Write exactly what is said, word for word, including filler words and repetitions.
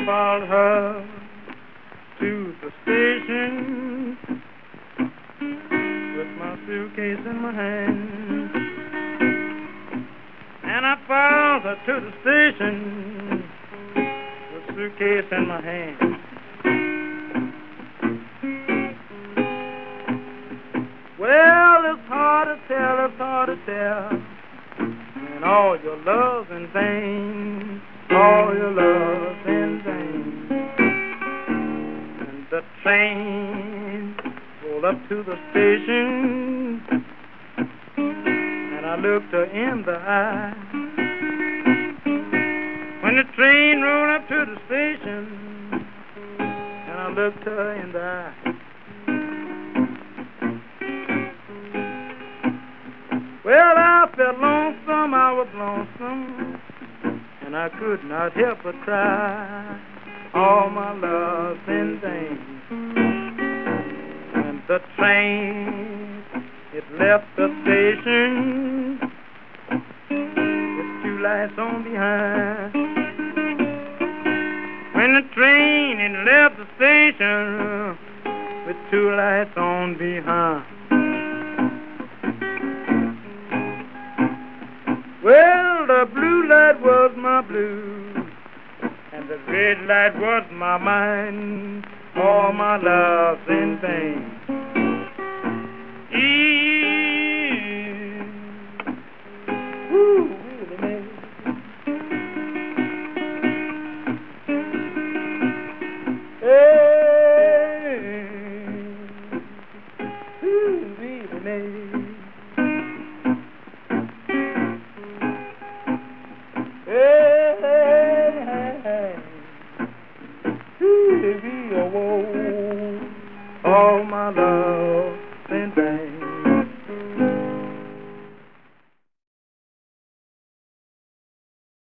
followed her to the station with my suitcase in my hand. And I followed her to the station with suitcase in my hand. Well, it's hard to tell, it's hard to tell, and all your love's in vain, all your love's in vain. And the train rolled up to the station, and I looked her in the eye. When the train rolled up to the station, and I looked her in the eye. Well, I felt lonesome, I was lonesome, and I could not help but cry. All my love's in vain. And the train, it left the station with two lights on behind. When the train, it left the station with two lights on behind. Well, the blue light was my blue, and the red light was my mind. All my love's in vain. Eee, woo, really, man. Hey, ooh, really, man. All my love